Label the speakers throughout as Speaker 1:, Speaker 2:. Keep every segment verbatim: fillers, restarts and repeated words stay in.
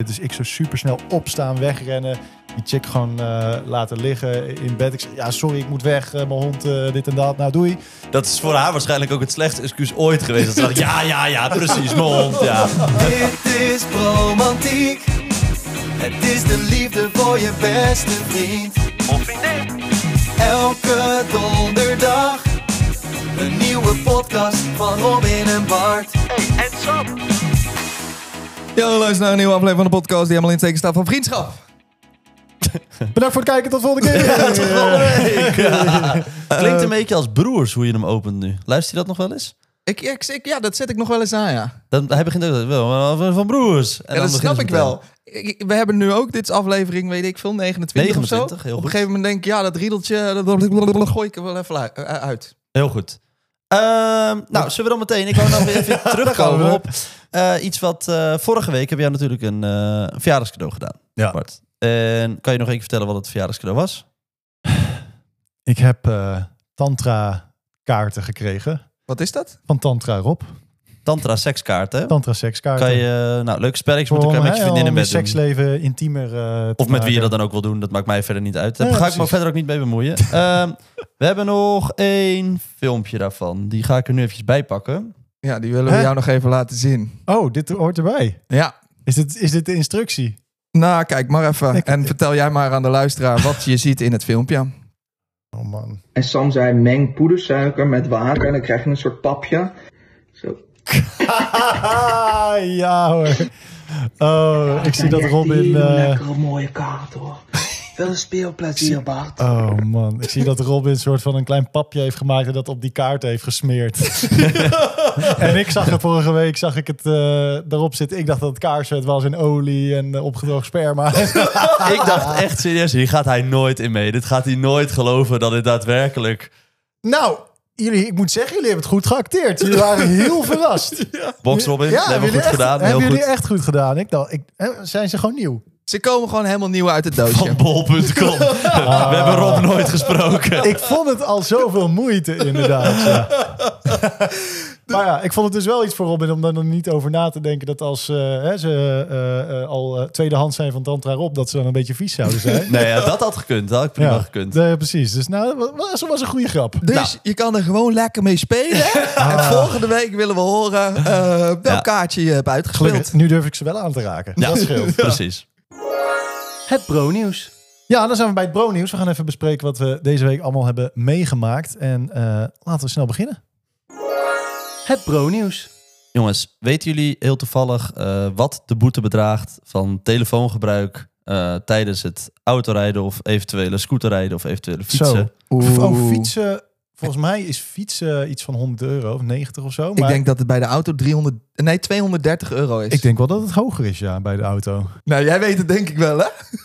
Speaker 1: Dus ik zo super snel opstaan, wegrennen. Die chick gewoon uh, laten liggen in bed. Ik zeg, ja, sorry, ik moet weg. Uh, mijn hond, uh, dit en dat. Nou, doei.
Speaker 2: Dat is voor haar waarschijnlijk ook het slechtste excuus ooit geweest. Dat ze dacht, ja, ja, ja, precies, mijn hond, ja.
Speaker 3: Dit is Bromantiek. Het is de liefde voor je beste vriend. Of vriendin. Elke donderdag. Een nieuwe podcast van Robin en Bart. Hey, en Sam.
Speaker 4: Yo, luister naar een nieuwe aflevering van de podcast die helemaal in het teken staat van vriendschap.
Speaker 1: Bedankt voor het kijken, tot volgende keer.
Speaker 2: Ja, tot volgende week. Ja. Klinkt een beetje als Broers hoe je hem opent nu. Luister je dat nog wel eens?
Speaker 4: Ik, ik, ik, ja, dat zet ik nog wel eens aan, ja.
Speaker 2: Dat, hij begint ook wel van Broers. En
Speaker 4: ja,
Speaker 2: dan
Speaker 4: dat snap ik
Speaker 2: meteen.
Speaker 4: wel. Ik, we hebben nu ook, dit is aflevering, weet ik veel, negenentwintig,
Speaker 2: negenentwintig
Speaker 4: of zo.
Speaker 2: heel
Speaker 4: Op
Speaker 2: goed.
Speaker 4: een gegeven moment denk ik, ja, dat riedeltje, dat gooi ik er wel even uit.
Speaker 2: Heel goed. Uh, nou, zullen we dan meteen... Ik wou nog weer even terugkomen op uh, iets wat... Uh, vorige week hebben jij natuurlijk een uh, verjaardagscadeau gedaan,
Speaker 1: Ja.
Speaker 2: Bart. En kan je nog één keer vertellen wat het verjaardagscadeau was?
Speaker 1: Ik heb uh, tantra kaarten gekregen.
Speaker 4: Wat is dat?
Speaker 1: Van Tantra Rob.
Speaker 2: Tantra sekskaarten.
Speaker 1: Tantra sekskaarten.
Speaker 2: Kan je... Uh, nou, leuke spelletjes
Speaker 1: Voor
Speaker 2: moeten
Speaker 1: om,
Speaker 2: met je vriendin in
Speaker 1: om
Speaker 2: bed
Speaker 1: je
Speaker 2: doen.
Speaker 1: seksleven intiemer uh, te
Speaker 2: Of met wie je
Speaker 1: maken.
Speaker 2: dat dan ook wil doen. Dat maakt mij verder niet uit. Daar
Speaker 1: Ja,
Speaker 2: ga ik me
Speaker 1: precies.
Speaker 2: verder ook niet mee bemoeien. uh, we hebben nog één filmpje daarvan. Die ga ik er nu eventjes bij pakken.
Speaker 4: Ja, die willen we
Speaker 1: Hè?
Speaker 4: jou nog even laten zien.
Speaker 1: Oh, dit hoort erbij.
Speaker 4: Ja.
Speaker 1: Is dit, is dit de instructie?
Speaker 4: Nou, kijk maar even.
Speaker 1: Ik-
Speaker 4: en vertel jij maar aan de luisteraar wat je ziet in het filmpje.
Speaker 1: Oh man.
Speaker 5: En Sam zei, meng poedersuiker met water en dan krijg je een soort papje. Zo.
Speaker 1: Ja hoor. Oh, ik zie dat Robin...
Speaker 5: Hele
Speaker 1: Uh,
Speaker 5: lekkere mooie kaart hoor. Veel speelplezier Bart.
Speaker 1: oh man, ik zie dat Robin een soort van een klein papje heeft gemaakt en dat op die kaart heeft gesmeerd. En ik zag het vorige week, zag ik het uh, daarop zitten. Ik dacht dat het kaarsvet was in olie en uh, opgedroogd sperma.
Speaker 2: Ik dacht echt serieus, hier gaat hij nooit in mee. Dit gaat hij nooit geloven dat dit daadwerkelijk...
Speaker 1: Nou, jullie, ik moet zeggen, jullie hebben het goed geacteerd. Jullie waren heel verrast.
Speaker 2: Box Robin,
Speaker 1: Ja,
Speaker 2: dat hebben we goed
Speaker 1: jullie echt,
Speaker 2: gedaan. Heel
Speaker 1: hebben
Speaker 2: goed.
Speaker 1: jullie echt goed gedaan. Ik dacht, ik, hè, zijn ze gewoon nieuw?
Speaker 4: Ze komen gewoon helemaal nieuw uit het doosje.
Speaker 2: Van bol punt com. We hebben Rob nooit gesproken.
Speaker 1: Ik vond het al zoveel moeite, inderdaad. Ja. Maar ja, ik vond het dus wel iets voor Robin om er niet over na te denken dat als uh, hè, ze uh, uh, al uh, tweedehands zijn van Tantra Rob, dat ze dan een beetje vies zouden zijn.
Speaker 2: Nee, ja, dat had gekund. Dat had ik prima
Speaker 1: Ja,
Speaker 2: gekund.
Speaker 1: nee, precies. Dus nou, dat was, dat was een goede grap.
Speaker 4: Dus
Speaker 2: Nou.
Speaker 4: je kan er gewoon lekker mee spelen. En volgende week willen we horen uh, welk
Speaker 2: Ja.
Speaker 4: kaartje je hebt uitgespeeld.
Speaker 1: Gelukkig, nu durf ik ze wel aan te raken.
Speaker 2: Ja,
Speaker 1: Dat scheelt.
Speaker 2: precies.
Speaker 6: Het Bro-nieuws.
Speaker 1: Ja, dan zijn we bij het Bro-nieuws. We gaan even bespreken wat we deze week allemaal hebben meegemaakt. En uh, laten we snel beginnen.
Speaker 6: Het Bro-nieuws.
Speaker 2: Jongens, weten jullie heel toevallig uh, wat de boete bedraagt van telefoongebruik uh, tijdens het autorijden of eventuele scooterrijden of eventuele fietsen?
Speaker 1: Zo.
Speaker 4: Oeh.
Speaker 1: Oh, fietsen. Volgens mij is fietsen iets van honderd euro of negentig of zo.
Speaker 4: Ik
Speaker 1: Maar
Speaker 4: denk dat het bij de auto driehonderd, nee, tweehonderddertig euro is.
Speaker 1: ik denk wel dat het hoger is, ja, bij de auto.
Speaker 4: Nou, jij weet het denk ik wel, hè?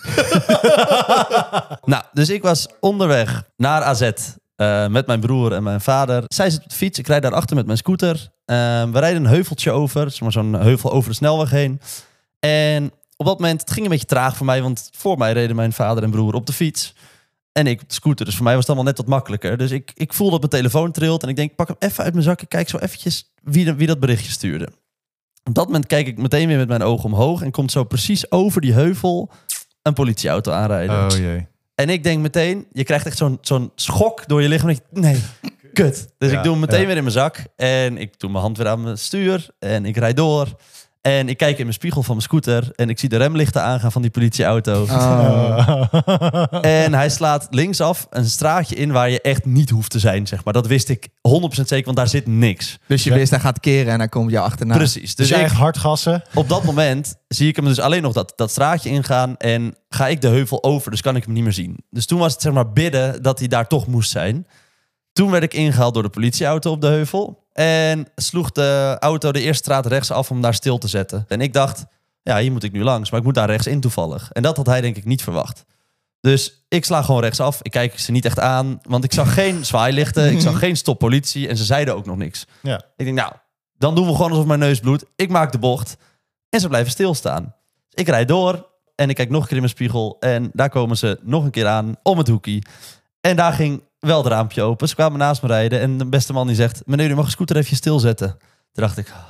Speaker 2: Nou, dus ik was onderweg naar A Z uh, met mijn broer en mijn vader. Zij zit op de fiets, ik rijd daarachter met mijn scooter. Uh, we rijden een heuveltje over, zeg maar zo'n heuvel over de snelweg heen. En op dat moment, het ging een beetje traag voor mij, want voor mij reden mijn vader en broer op de fiets. En ik op de scooter, dus voor mij was het allemaal net wat makkelijker. Dus ik, ik voel dat mijn telefoon trilt en ik denk, pak hem even uit mijn zak en kijk zo eventjes wie, de, wie dat berichtje stuurde. Op dat moment kijk ik meteen weer met mijn ogen omhoog en komt zo precies over die heuvel een politieauto aanrijden.
Speaker 1: Oh jee.
Speaker 2: En ik denk meteen, je krijgt echt zo'n zo'n schok door je lichaam. En ik, nee, kut. Dus
Speaker 1: Ja,
Speaker 2: ik doe hem meteen
Speaker 1: ja.
Speaker 2: weer in mijn zak. En ik doe mijn hand weer aan mijn stuur. En ik rijd door. En ik kijk in mijn spiegel van mijn scooter. En ik zie de remlichten aangaan van die politieauto.
Speaker 4: Oh.
Speaker 2: En hij slaat linksaf een straatje in waar je echt niet hoeft te zijn, zeg maar. Dat wist ik honderd procent zeker, want daar zit niks.
Speaker 4: Dus je wist, hij gaat keren en hij komt jou achterna.
Speaker 2: Precies.
Speaker 1: Dus
Speaker 2: Dus
Speaker 1: jij
Speaker 2: ik,
Speaker 1: echt hard gassen.
Speaker 2: op dat moment zie ik hem dus alleen nog dat, dat straatje ingaan. En ga ik de heuvel over, dus kan ik hem niet meer zien. Dus toen was het zeg maar bidden dat hij daar toch moest zijn. Toen werd ik ingehaald door de politieauto op de heuvel. En sloeg de auto de eerste straat rechts af om daar stil te zetten. En ik dacht, ja, hier moet ik nu langs. Maar ik moet daar rechts in toevallig. En dat had hij denk ik niet verwacht. Dus ik sla gewoon rechtsaf. Ik kijk ze niet echt aan. Want ik zag geen zwaailichten. Ik zag geen stoppolitie. En ze zeiden ook nog niks.
Speaker 1: Ja.
Speaker 2: Ik denk, nou, dan doen we gewoon alsof mijn neus bloedt. Ik maak de bocht. En ze blijven stilstaan. Dus ik rijd door. En ik kijk nog een keer in mijn spiegel. En daar komen ze nog een keer aan om het hoekie. En daar ging wel het raampje open. Ze kwamen naast me rijden. En de beste man die zegt, meneer, u mag een scooter even stilzetten. Toen dacht ik,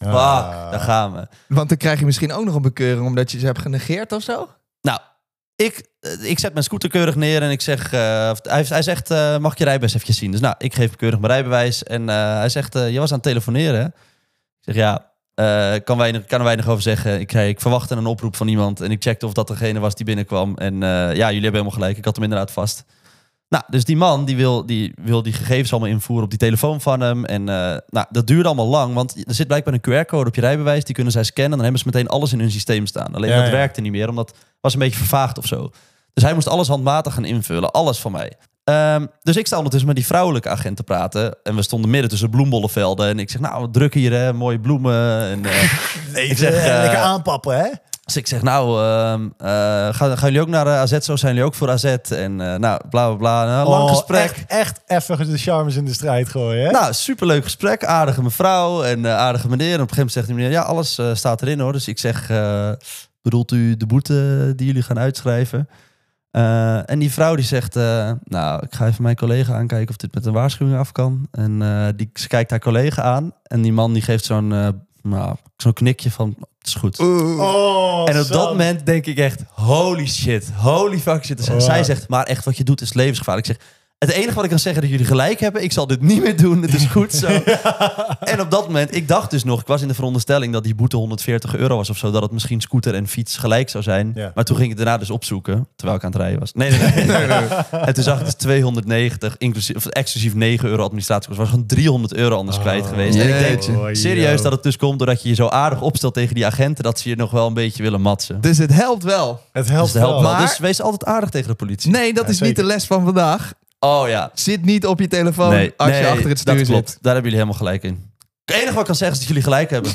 Speaker 2: Ah, daar gaan we.
Speaker 4: Want dan krijg je misschien ook nog een bekeuring omdat je ze hebt genegeerd of zo.
Speaker 2: Nou, ik, ik zet mijn scooter keurig neer en ik zeg... Uh, hij, hij zegt, uh, mag ik je rijbewijs even zien? Dus nou, ik geef keurig mijn rijbewijs. En uh, hij zegt, uh, je was aan het telefoneren, hè? Ik zeg, ja, uh, kan, weinig, kan er weinig over zeggen. Ik, ik verwachtte een oproep van iemand en ik checkte of dat degene was die binnenkwam. En uh, ja, jullie hebben helemaal gelijk. Ik had hem inderdaad vast. Nou, dus die man die wil, die wil die gegevens allemaal invoeren op die telefoon van hem. En uh, nou, dat duurde allemaal lang, want er zit blijkbaar een Q R-code op je rijbewijs. Die kunnen zij scannen en dan hebben ze meteen alles in hun systeem staan. Alleen
Speaker 1: ja,
Speaker 2: dat
Speaker 1: ja.
Speaker 2: werkte niet meer, omdat het was een beetje vervaagd of zo. Dus hij moest alles handmatig gaan invullen, alles van mij. Um, dus ik sta ondertussen met die vrouwelijke agent te praten. En we stonden midden tussen bloembollenvelden. En ik zeg, nou, wat druk hier, hè, mooie bloemen. En, uh,
Speaker 1: Nee,
Speaker 2: ik zeg, uh,
Speaker 1: lekker aanpappen, hè?
Speaker 2: Dus ik zeg, nou, uh, uh, gaan, gaan jullie ook naar uh, A Z? Zo zijn jullie ook voor A Z? En uh, nou, bla, bla, bla. Een lang
Speaker 1: Oh,
Speaker 2: gesprek.
Speaker 1: Echt, echt even de charmes in de strijd gooien, hè?
Speaker 2: Nou, superleuk gesprek. Aardige mevrouw en uh, aardige meneer. En op een gegeven moment zegt die meneer, ja, alles uh, staat erin, hoor. Dus ik zeg, uh, bedoelt u de boete die jullie gaan uitschrijven? Uh, en die vrouw die zegt, uh, nou, ik ga even mijn collega aankijken of dit met een waarschuwing af kan. En uh, die, ze kijkt haar collega aan. En die man die geeft zo'n uh, nou, zo'n knikje van, het is goed.
Speaker 1: Oh,
Speaker 2: En op
Speaker 1: zo.
Speaker 2: dat moment denk ik echt, holy shit, holy fuck shit. Dus
Speaker 1: Oh.
Speaker 2: zij zegt, maar echt wat je doet is levensgevaarlijk. Ik zeg, het enige wat ik kan zeggen is dat jullie gelijk hebben. Ik zal dit niet meer doen, het is goed zo. Ja. En op dat moment, ik dacht dus nog, ik was in de veronderstelling dat die boete honderdveertig euro was of zo. Dat het misschien scooter en fiets gelijk zou zijn.
Speaker 1: Ja.
Speaker 2: Maar toen ging ik het daarna dus opzoeken, terwijl ik aan het rijden was. Nee, nee, nee. nee, nee. En toen zag ik dus tweehonderdnegentig, inclusief, of exclusief negen euro administratiekosten. Was gewoon driehonderd euro anders
Speaker 1: Oh.
Speaker 2: kwijt geweest. En ik denk
Speaker 4: Jeetje.
Speaker 2: serieus
Speaker 1: yo.
Speaker 2: dat het dus komt doordat je je zo aardig opstelt tegen die agenten, dat ze je nog wel een beetje willen matsen.
Speaker 4: Dus het helpt wel.
Speaker 1: Het helpt
Speaker 2: Dus, dat helpt
Speaker 1: wel.
Speaker 2: wel.
Speaker 4: Maar-
Speaker 2: Dus wees altijd aardig tegen de politie.
Speaker 4: Nee, dat
Speaker 1: Ja,
Speaker 4: is niet
Speaker 1: zeker.
Speaker 4: de les van vandaag.
Speaker 2: Oh ja.
Speaker 4: Zit niet op je telefoon
Speaker 2: Nee,
Speaker 4: als
Speaker 2: nee,
Speaker 4: je achter het stuur
Speaker 2: dat klopt.
Speaker 4: zit.
Speaker 2: Daar hebben jullie helemaal gelijk in. Het enige wat ik kan zeggen is dat jullie gelijk hebben.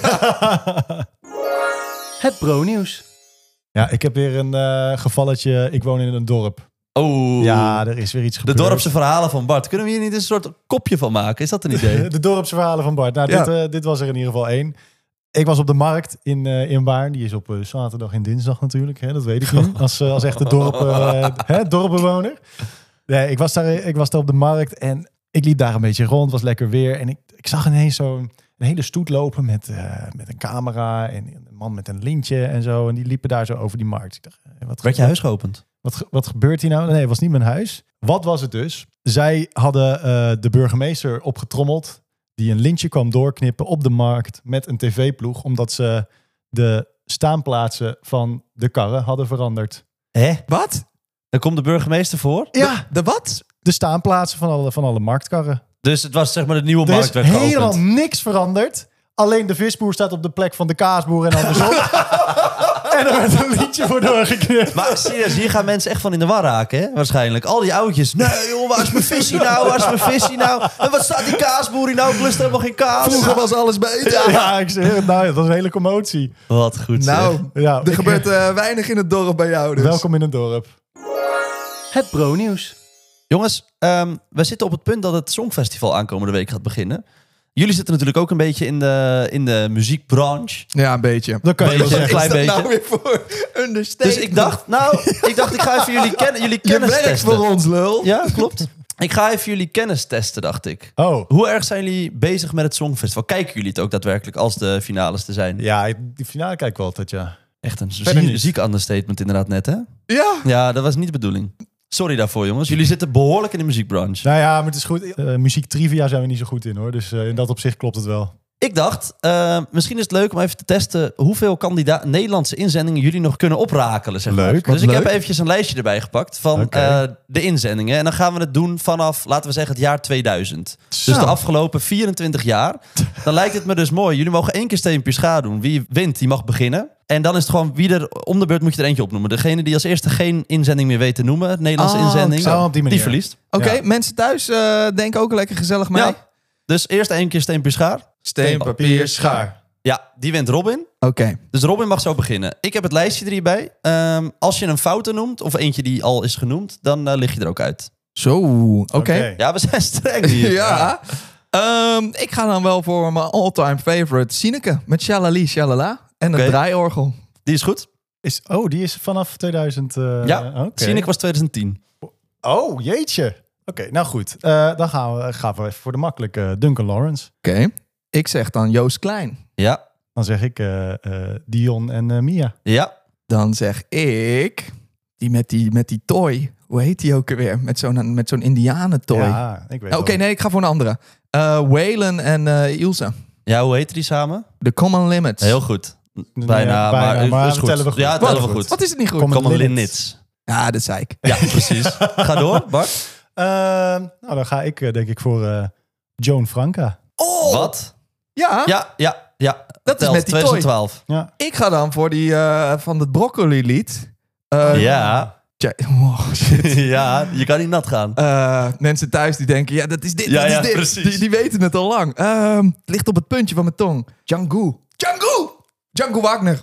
Speaker 6: Het Bro-nieuws.
Speaker 1: Ja, ik heb weer een uh, gevalletje. Ik woon in een dorp.
Speaker 2: Oh,
Speaker 1: Ja, er is weer iets
Speaker 2: de
Speaker 1: gebeurd.
Speaker 2: dorpse verhalen van Bart. Kunnen we hier niet een soort kopje van maken? Is dat een idee?
Speaker 1: De dorpse verhalen van Bart. Nou,
Speaker 4: Ja.
Speaker 1: dit, uh, dit was er in ieder geval één. Ik was op de markt in, uh, in Baarn. Die is op uh, zaterdag en dinsdag natuurlijk. Hè? Dat weet ik nu. Als, uh, als echte dorp, uh, hè, dorpbewoner. Nee, ik was, daar, ik was daar op de markt en ik liep daar een beetje rond. Het was lekker weer. En ik, ik zag ineens zo'n een hele stoet lopen met, uh, met een camera. En een man met een lintje en zo. En die liepen daar zo over die markt. Ik dacht, uh, wat
Speaker 2: Werd je huis geopend?
Speaker 1: Wat, ge- wat gebeurt hier nou? Nee, het was niet mijn huis. Wat was het dus? Zij hadden uh, de burgemeester opgetrommeld. Die een lintje kwam doorknippen op de markt met een tv-ploeg. Omdat ze de staanplaatsen van de karren hadden veranderd.
Speaker 2: Hè?
Speaker 4: Wat?
Speaker 2: Dan komt de burgemeester voor.
Speaker 1: Ja,
Speaker 4: De wat?
Speaker 1: de staanplaatsen van alle, van alle marktkarren.
Speaker 2: Dus het was zeg maar de nieuwe
Speaker 1: Er
Speaker 2: markt
Speaker 1: is
Speaker 2: werd geopend.
Speaker 1: helemaal niks veranderd. Alleen de visboer staat op de plek van de kaasboer en andersom. En er werd een liedje voor doorgeknipt.
Speaker 2: Maar serieus, hier gaan mensen echt van in de war raken, hè? Waarschijnlijk. Al die oudjes. Nee, joh, waar is mijn visie nou? Waar is mijn visie nou? En wat staat die kaasboer hier nou? Ik lust helemaal geen kaas.
Speaker 4: Vroeger was alles beter.
Speaker 1: Ja, ik zeg het, nou, dat was een hele commotie.
Speaker 2: Wat goed, zeg.
Speaker 4: Nou,
Speaker 1: Ja,
Speaker 4: er
Speaker 1: ik-
Speaker 4: gebeurt uh, weinig in het dorp bij jou dus.
Speaker 1: Welkom in het dorp.
Speaker 6: Het Bro-nieuws.
Speaker 2: Jongens, um, we zitten op het punt dat het Songfestival aankomende week gaat beginnen. Jullie zitten natuurlijk ook een beetje in de, in de muziekbranche.
Speaker 4: Ja, een beetje.
Speaker 1: Dat kan je
Speaker 2: Beetje.
Speaker 1: wel
Speaker 2: Een
Speaker 1: zeggen.
Speaker 2: klein
Speaker 4: Is dat
Speaker 2: beetje.
Speaker 4: nou weer voor understatement?
Speaker 2: Dus ik dacht, nou, ik dacht ik ga even jullie, ken, jullie
Speaker 4: Je
Speaker 2: kennis
Speaker 4: werkt
Speaker 2: testen.
Speaker 4: voor ons, lul.
Speaker 2: Ja, klopt. Ik ga even jullie kennis testen, dacht ik.
Speaker 1: Oh,
Speaker 2: Hoe erg zijn jullie bezig met het Songfestival? Kijken jullie het ook daadwerkelijk als de finales te zijn?
Speaker 1: ja, die finale kijk ik wel altijd, ja.
Speaker 2: Echt een
Speaker 1: Verder
Speaker 2: zie-
Speaker 1: niet.
Speaker 2: ziek understatement inderdaad net, hè?
Speaker 4: Ja.
Speaker 2: Ja, dat was niet de bedoeling. Sorry daarvoor, jongens. Jullie zitten behoorlijk in de muziekbranche.
Speaker 1: Nou ja, maar het is goed. Uh, muziek trivia zijn we niet zo goed in, hoor. Dus uh, in dat opzicht klopt het wel.
Speaker 2: Ik dacht, uh, misschien is het leuk om even te testen hoeveel kandida- Nederlandse inzendingen jullie nog kunnen oprakelen. Zeg maar.
Speaker 1: Leuk,
Speaker 2: Dus
Speaker 1: wat
Speaker 2: ik
Speaker 1: leuk.
Speaker 2: heb eventjes een lijstje erbij gepakt van
Speaker 1: Oké.
Speaker 2: uh, de inzendingen. En dan gaan we het doen vanaf, laten we zeggen, het jaar tweeduizend.
Speaker 1: Zo.
Speaker 2: Dus de afgelopen vierentwintig jaar. Dan lijkt het me dus mooi. Jullie mogen één keer Steenpier Schaar doen. Wie wint, die mag beginnen. En dan is het gewoon, wie er om de beurt moet je er eentje opnoemen. Degene die als eerste geen inzending meer weet te noemen, Nederlandse
Speaker 4: Oh,
Speaker 2: inzending,
Speaker 1: zo, op die manier.
Speaker 2: die verliest.
Speaker 4: Oké,
Speaker 1: Ja.
Speaker 4: mensen thuis, uh, denk ook lekker gezellig mee.
Speaker 2: Ja. Dus eerst één keer Steenpier Schaar.
Speaker 4: Steen, papier, schaar.
Speaker 2: Ja, die wint Robin.
Speaker 4: Oké.
Speaker 2: Dus Robin mag zo beginnen. Ik heb het lijstje er hierbij. Um, als je een foute noemt, of eentje die al is genoemd, dan uh, lig je er ook uit.
Speaker 4: Zo, oké.
Speaker 1: Oké.
Speaker 2: Ja, we zijn streng hier.
Speaker 4: Ja. Ehm, ik ga dan wel voor mijn all-time favorite Sineke. Met Shalali Shalala. En een
Speaker 2: Oké.
Speaker 4: draaiorgel.
Speaker 2: Die is goed.
Speaker 1: Is, oh, die is vanaf tweeduizend... Uh,
Speaker 2: Ja,
Speaker 1: oké.
Speaker 2: Sinek was twintig tien.
Speaker 1: Oh, jeetje. Oké, nou goed. Uh, dan gaan we, gaan we even voor de makkelijke Duncan Lawrence.
Speaker 4: Oké. Ik zeg dan Joost Klein.
Speaker 2: Ja.
Speaker 1: Dan zeg ik uh, uh, Dion en uh, Mia.
Speaker 2: Ja.
Speaker 4: Dan zeg ik... Die met die, met die toy. Hoe heet die ook alweer? Met zo'n, met zo'n indianentoy.
Speaker 1: Ja, ik weet
Speaker 4: Oké, okay, nee, ik ga voor een andere. Uh, Waylon en uh, Ilse.
Speaker 2: Ja, hoe heet die samen?
Speaker 4: The Common Limits.
Speaker 2: Heel goed.
Speaker 1: Nee,
Speaker 2: Bijna,
Speaker 1: bijna,
Speaker 2: maar,
Speaker 1: maar
Speaker 2: is goed.
Speaker 1: tellen we goed.
Speaker 2: Ja, tellen we goed.
Speaker 4: Wat is het niet goed?
Speaker 1: Common
Speaker 2: Common
Speaker 1: Limits.
Speaker 2: Limits.
Speaker 4: Ja, dat zei ik.
Speaker 2: Ja, precies. Ga door, Bart.
Speaker 1: Uh, nou, dan ga ik uh, denk ik voor uh, Joan Franca.
Speaker 4: Oh!
Speaker 2: Wat?
Speaker 4: Ja,
Speaker 2: Ja, ja, ja.
Speaker 4: dat is
Speaker 2: Telt,
Speaker 4: met die toy.
Speaker 2: twintig twaalf.
Speaker 1: Ja.
Speaker 4: Ik ga dan voor die uh, van het broccoli lied. Uh,
Speaker 2: Ja.
Speaker 4: tja, oh, shit.
Speaker 2: Ja, je kan niet nat gaan.
Speaker 4: Uh, mensen thuis die denken, ja, dat is dit,
Speaker 2: Ja,
Speaker 4: dat
Speaker 2: ja,
Speaker 4: is dit.
Speaker 2: precies.
Speaker 4: Die, die weten het al lang. Um, het ligt op het puntje van mijn tong. Django. Django! Django Wagner.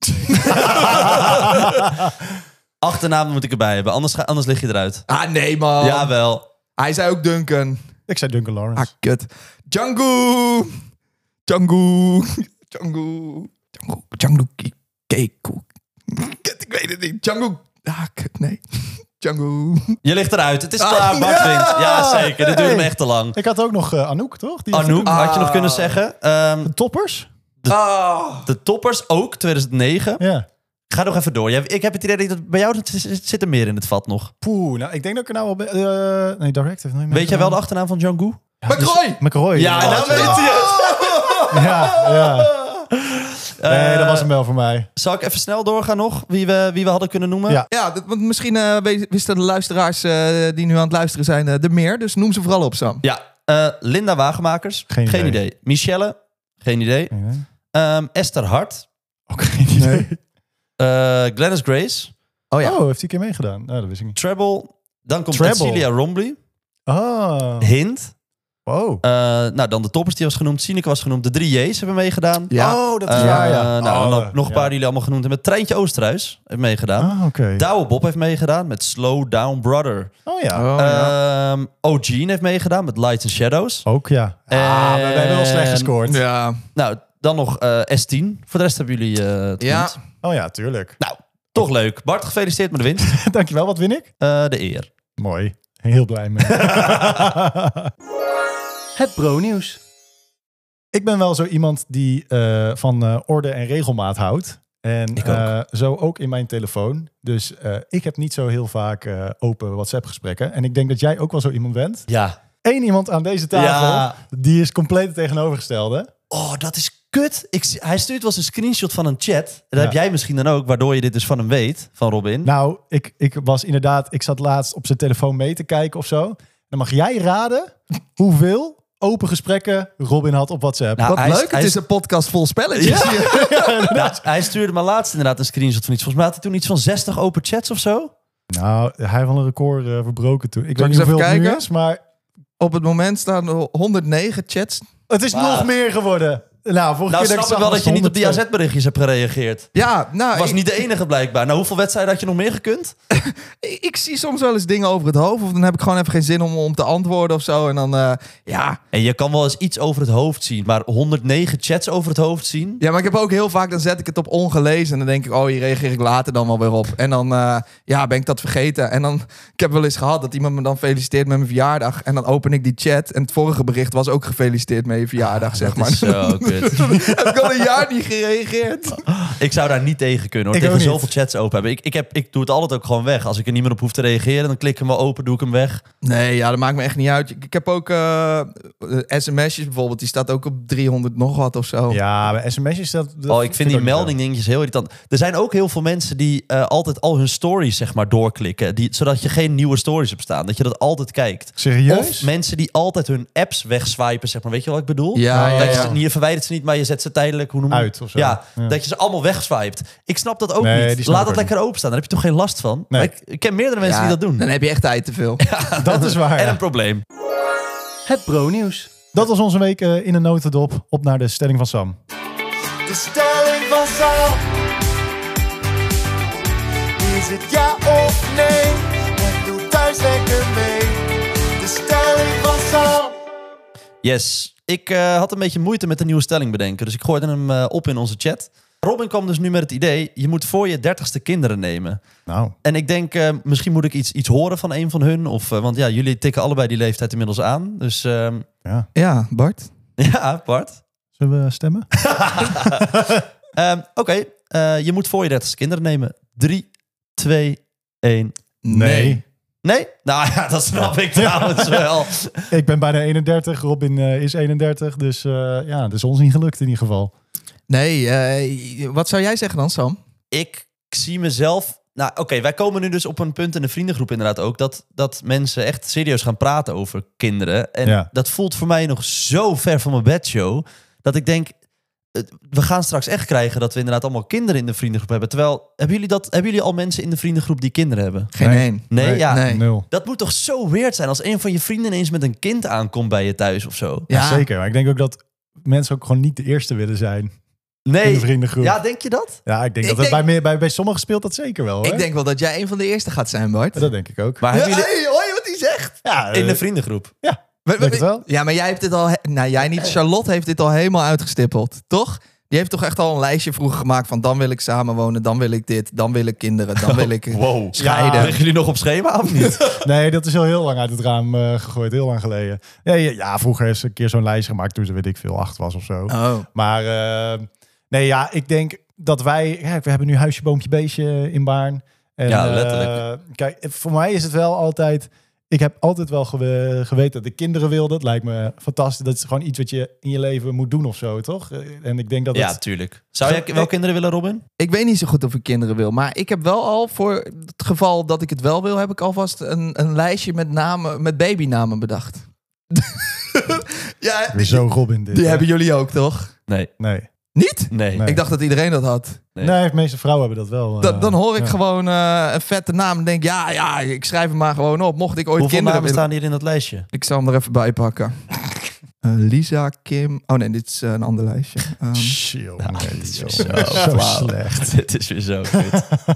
Speaker 2: Achternaam moet ik erbij hebben, anders, ga, anders lig je eruit.
Speaker 4: Ah, nee, man.
Speaker 2: Jawel.
Speaker 4: Hij zei ook Duncan.
Speaker 1: Ik zei Duncan Lawrence.
Speaker 4: Ah, kut. Django. Django. Django. Django. Django. Cake. Kut, ik weet het niet. Django. Ah, kut, nee. Django.
Speaker 2: Je ligt eruit. Het is
Speaker 4: Ah,
Speaker 2: klaar, Bart
Speaker 1: ja.
Speaker 2: wint. Ja, zeker. Dit duurde me
Speaker 1: Hey.
Speaker 2: echt te lang.
Speaker 1: Ik had ook nog uh, Anouk, toch? Die
Speaker 2: Anouk,
Speaker 4: Ah.
Speaker 2: had je nog kunnen zeggen. Ehm,
Speaker 1: De toppers?
Speaker 4: Ah.
Speaker 2: de toppers ook, tweeduizend negen.
Speaker 1: Ja.
Speaker 2: Ga nog even door. Jij- Ik heb het idee dat bij jou zit zit er meer in het vat nog.
Speaker 1: Poeh, nou, ik denk dat ik er nou al... bij- Uh, nee, Direct heeft nooit meer
Speaker 2: Weet jij wel de
Speaker 1: gedaan.
Speaker 2: achternaam van Django?
Speaker 4: McCoy.
Speaker 1: McCoy.
Speaker 2: Ja, nou weet hij het.
Speaker 1: Ja, ja. Nee, dat was hem wel voor mij.
Speaker 2: Zal ik even snel doorgaan nog? Wie we, wie we hadden kunnen noemen?
Speaker 1: Ja.
Speaker 4: Ja, dat, want misschien uh, wisten de luisteraars uh, die nu aan het luisteren zijn uh, er meer. Dus noem ze vooral op, Sam.
Speaker 2: Ja. Uh, Linda Wagenmakers.
Speaker 1: Geen
Speaker 2: Geen
Speaker 1: idee.
Speaker 2: idee. Michelle. Geen idee.
Speaker 1: Nee,
Speaker 2: Um, Esther Hart.
Speaker 1: ook geen idee.
Speaker 2: Uh, Glennis Grace.
Speaker 4: Oh ja.
Speaker 1: Oh, heeft hij een keer meegedaan? Nou, dat wist ik niet.
Speaker 2: Treble. Dan komt
Speaker 1: Treble.
Speaker 2: Cecilia Rombly.
Speaker 1: Oh,
Speaker 2: Hint.
Speaker 1: wow.
Speaker 2: Uh, nou, dan de toppers die was genoemd. Sineke was genoemd. De drie J's hebben meegedaan.
Speaker 4: Ja.
Speaker 1: Oh, dat is
Speaker 2: Uh,
Speaker 1: waar, ja.
Speaker 2: Nou,
Speaker 1: Oh,
Speaker 2: nog, nog een
Speaker 1: ja.
Speaker 2: paar die jullie allemaal genoemd hebben. Treintje Oosterhuis heeft meegedaan.
Speaker 1: Ah, oké.
Speaker 2: Douwe Bob heeft meegedaan met Slow Down Brother.
Speaker 1: Oh ja.
Speaker 4: Oh, ja.
Speaker 2: Um, O'Gene heeft meegedaan met Lights and Shadows.
Speaker 1: Ook ja. Ah, we, we hebben wel slecht gescoord.
Speaker 4: Ja.
Speaker 2: Nou, dan nog uh, S tien. Voor de rest hebben jullie uh, het
Speaker 4: Ja.
Speaker 2: goed.
Speaker 1: Oh ja, tuurlijk.
Speaker 2: Nou, toch leuk. Bart, gefeliciteerd met de winst.
Speaker 1: Dankjewel, wat win ik?
Speaker 2: Uh, de eer.
Speaker 1: Mooi. Heel blij mee.
Speaker 6: Het bro-nieuws.
Speaker 1: Ik ben wel zo iemand die uh, van uh, orde en regelmaat houdt. En
Speaker 2: Ik ook.
Speaker 1: uh, zo ook in mijn telefoon. Dus uh, ik heb niet zo heel vaak uh, open WhatsApp-gesprekken. En ik denk dat jij ook wel zo iemand bent.
Speaker 2: Ja.
Speaker 1: Eén iemand aan deze tafel,
Speaker 2: Ja.
Speaker 1: die is compleet het tegenovergestelde.
Speaker 2: Oh, dat is kut. Ik, zie- hij stuurt wel eens een screenshot van een chat. En dat
Speaker 1: Ja.
Speaker 2: heb jij misschien dan ook, waardoor je dit dus van hem weet, van Robin.
Speaker 1: Nou, ik, ik was inderdaad, ik zat laatst op zijn telefoon mee te kijken of zo. Dan mag jij raden hoeveel open gesprekken Robin had op WhatsApp.
Speaker 2: Nou,
Speaker 4: Wat
Speaker 2: hij is-
Speaker 4: leuk,
Speaker 2: hij
Speaker 4: het
Speaker 2: is-
Speaker 4: is een podcast vol spelletjes.
Speaker 2: Nou, hij stuurde me laatst inderdaad een screenshot van iets. Volgens mij had hij toen iets van zestig open chats of zo.
Speaker 1: Nou, hij heeft wel een record uh, verbroken toen. Ik
Speaker 4: Zal
Speaker 1: weet
Speaker 4: ik
Speaker 1: niet
Speaker 4: eens
Speaker 1: hoeveel
Speaker 4: even
Speaker 1: het nu
Speaker 4: kijken?
Speaker 1: is, maar
Speaker 4: Op het moment staan er honderdnegen chats.
Speaker 1: het is
Speaker 2: Waar?
Speaker 1: nog meer geworden. Nou, vorige
Speaker 2: Nou,
Speaker 1: keer
Speaker 2: snap
Speaker 1: dat
Speaker 2: ik wel
Speaker 1: zag
Speaker 2: dat je niet op die A
Speaker 1: honderdtwee.
Speaker 2: Z-berichtjes hebt gereageerd.
Speaker 4: Ja, nou,
Speaker 2: Was
Speaker 4: ik,
Speaker 2: niet de enige blijkbaar. Nou, hoeveel wedstrijden had je nog meer gekund?
Speaker 4: ik, ik zie soms wel eens dingen over het hoofd. Of dan heb ik gewoon even geen zin om, om te antwoorden of zo. En dan, uh, ja.
Speaker 2: En je kan wel eens iets over het hoofd zien. Maar honderdnegen chats over het hoofd zien?
Speaker 4: Ja, maar ik heb ook heel vaak, dan zet ik het op ongelezen. En dan denk ik, oh, hier reageer ik later dan wel weer op. En dan, uh, ja, ben ik dat vergeten. En dan, ik heb wel eens gehad dat iemand me dan feliciteert met mijn verjaardag. En dan open ik die chat. En het vorige bericht was ook gefeliciteerd met je verjaardag, zeg
Speaker 2: Dat
Speaker 4: maar.
Speaker 2: is zo kut.
Speaker 4: heb ik al een jaar niet gereageerd.
Speaker 2: Ik zou daar niet tegen kunnen hoor.
Speaker 1: Ik
Speaker 2: Tegen
Speaker 1: ook niet.
Speaker 2: zoveel chats open hebben. Ik, ik, heb, ik doe het altijd ook gewoon weg. Als ik er niet meer op hoef te reageren, dan klik ik hem wel open, doe ik hem weg.
Speaker 4: Nee, ja, dat maakt me echt niet uit. Ik, ik heb ook uh, sms'jes bijvoorbeeld. Die staat ook op driehonderd nog wat of zo.
Speaker 1: Ja, bij sms'jes dat... dat
Speaker 2: Oh, ik vind die
Speaker 1: ook niet
Speaker 2: melding dingetjes heel irritant. Er zijn ook heel veel mensen die uh, altijd al hun stories zeg maar doorklikken. Die, zodat je geen nieuwe stories hebt staan. Dat je dat altijd kijkt.
Speaker 1: zo. Serieus?
Speaker 2: Of mensen die altijd hun apps wegswipen, zeg maar. Weet je wat ik bedoel?
Speaker 4: Ja, ja,
Speaker 2: dat je,
Speaker 4: ja.
Speaker 2: ze- je verwijdert ze niet, maar je zet ze tijdelijk, hoe noem je het?
Speaker 1: Uit of zo.
Speaker 2: Ja,
Speaker 1: Ja.
Speaker 2: dat je ze allemaal wegswipet. Ik snap dat ook
Speaker 1: Nee, die
Speaker 2: niet.
Speaker 1: snap
Speaker 2: Laat
Speaker 1: ik
Speaker 2: het
Speaker 1: ook
Speaker 2: lekker openstaan. Daar heb je toch geen last van?
Speaker 1: Nee.
Speaker 2: Maar Ik, ik ken meerdere mensen
Speaker 4: Ja,
Speaker 2: die dat doen.
Speaker 4: Dan heb je echt tijd te veel.
Speaker 1: Dat is waar,
Speaker 2: En
Speaker 1: ja.
Speaker 2: een probleem.
Speaker 6: Het bro-nieuws.
Speaker 1: Dat was onze week uh, in een notendop. Op naar de stelling van Sam.
Speaker 3: De stelling van Sam. Is het ja of nee? En doe thuis lekker mee. De stelling van Sam.
Speaker 2: Yes. Ik uh, had een beetje moeite met de nieuwe stelling bedenken. Dus ik gooide hem uh, op in onze chat. Robin kwam dus nu met het idee, je moet voor je dertigste kinderen nemen.
Speaker 1: Nou,
Speaker 2: En ik denk, uh, misschien moet ik iets, iets horen van een van hun. Of, uh, want ja, jullie tikken allebei die leeftijd inmiddels aan. Dus uh,
Speaker 1: ja.
Speaker 4: Ja, Bart.
Speaker 2: ja, Bart.
Speaker 1: Zullen we stemmen?
Speaker 2: um, Oké, okay. uh, je moet voor je dertigste kinderen nemen. Drie, twee, één.
Speaker 1: Nee.
Speaker 2: Nee? Nou ja, dat snap ik trouwens wel.
Speaker 1: Ik ben bijna eenendertig. Robin uh, is eenendertig. Dus uh, ja, dat is ons niet gelukt in ieder geval.
Speaker 4: Nee, uh, wat zou jij zeggen dan, Sam?
Speaker 2: Ik zie mezelf... Nou, oké, okay, wij komen nu dus op een punt in de vriendengroep inderdaad ook... dat, dat mensen echt serieus gaan praten over kinderen. En ja. dat voelt voor mij nog zo ver van mijn bedshow... dat ik denk, we gaan straks echt krijgen... dat we inderdaad allemaal kinderen in de vriendengroep hebben. Terwijl, hebben jullie, dat, hebben jullie al mensen in de vriendengroep die kinderen hebben?
Speaker 4: Geen één.
Speaker 2: Nee, nee, ja.
Speaker 4: Nee.
Speaker 1: Nul.
Speaker 2: Dat moet toch zo weird zijn... als een van je vrienden ineens met een kind aankomt bij je thuis of zo?
Speaker 1: Ja, ja zeker. Maar ik denk ook dat mensen ook gewoon niet de eerste willen zijn...
Speaker 2: Nee.
Speaker 1: In de vriendengroep.
Speaker 2: Ja, denk je dat?
Speaker 1: Ja, ik denk
Speaker 4: ik
Speaker 1: dat
Speaker 4: denk...
Speaker 1: het bij, bij, bij sommigen speelt dat zeker wel. Hoor.
Speaker 4: Ik denk wel dat jij een van de eerste gaat zijn, Bart.
Speaker 1: Ja, dat denk ik ook.
Speaker 2: Maar hebben
Speaker 4: ja,
Speaker 2: jullie...
Speaker 4: hey, hoor je wat hij zegt?
Speaker 1: Ja,
Speaker 2: in de
Speaker 1: uh,
Speaker 2: vriendengroep?
Speaker 1: Ja,
Speaker 4: we, we,
Speaker 1: denk het wel.
Speaker 4: Ja, maar jij hebt dit al... Nou, jij niet. Charlotte heeft dit al helemaal uitgestippeld, toch? Die heeft toch echt al een lijstje vroeger gemaakt van... dan wil ik samenwonen, dan wil ik dit, dan wil ik kinderen... dan wil ik
Speaker 2: wow.
Speaker 4: scheiden.
Speaker 2: Ja, liggen jullie nog op schema of niet?
Speaker 1: Nee, dat is al heel lang uit het raam uh, gegooid. Heel lang geleden. Ja, ja, ja, vroeger is een keer zo'n lijstje gemaakt... toen ze, weet ik veel, acht was of zo.
Speaker 4: Oh.
Speaker 1: Maar uh, nee, ja, ik denk dat wij... Kijk, we hebben nu huisje, boompje, beestje in Baarn. En,
Speaker 2: ja, letterlijk.
Speaker 1: Uh, kijk, voor mij is het wel altijd... Ik heb altijd wel gewe- geweten dat ik kinderen wilde. Het lijkt me fantastisch. Dat is gewoon iets wat je in je leven moet doen of zo, toch? En ik denk dat
Speaker 2: ja,
Speaker 1: het...
Speaker 2: tuurlijk. Zou jij wel kinderen willen, Robin?
Speaker 4: Ik weet niet zo goed of ik kinderen wil. Maar ik heb wel al, voor het geval dat ik het wel wil... heb ik alvast een, een lijstje met namen, met babynamen bedacht. ja,
Speaker 1: Weer zo Robin dit.
Speaker 4: Die
Speaker 1: hè?
Speaker 4: hebben jullie ook, toch?
Speaker 2: Nee.
Speaker 1: Nee.
Speaker 4: Niet?
Speaker 2: Nee.
Speaker 1: Nee.
Speaker 4: Ik dacht dat iedereen dat had.
Speaker 2: Nee.
Speaker 1: Nee, de meeste vrouwen hebben dat wel. Uh,
Speaker 4: Da- dan hoor ik
Speaker 1: ja.
Speaker 4: gewoon uh, een vette naam en denk... Ja, ja, ik schrijf hem maar gewoon op. Mocht ik ooit
Speaker 2: Hoeveel
Speaker 4: kinderen
Speaker 2: namen
Speaker 4: willen...
Speaker 2: staan hier in dat lijstje?
Speaker 4: Ik zal hem er even bij pakken. Uh, Lisa, Kim... Oh nee, dit is uh, een ander lijstje. Um,
Speaker 1: Chill,
Speaker 2: Nou,
Speaker 1: nee,
Speaker 2: dit is
Speaker 1: joh.
Speaker 2: weer zo
Speaker 1: zo
Speaker 2: flauw.
Speaker 1: slecht.
Speaker 2: Dit is weer zo goed.